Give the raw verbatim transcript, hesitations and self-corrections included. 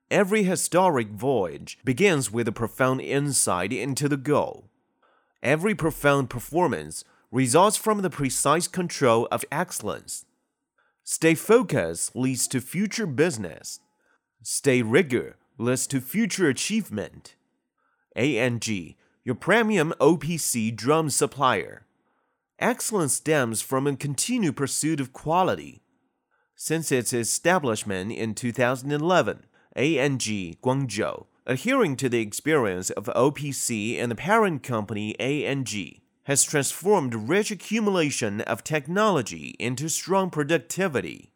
Every historic voyage begins with a profound insight into the goal. Every profound performance results from the precise control of excellence. Stay focused leads to future business. Stay rigor leads to future achievement. A N G, your premium O P C drum supplier. Excellence stems from a continued pursuit of quality. Since its establishment in two thousand eleven, A N G Guangzhou, adhering to the experience of O P C and the parent company A N G, has transformed rich accumulation of technology into strong productivity.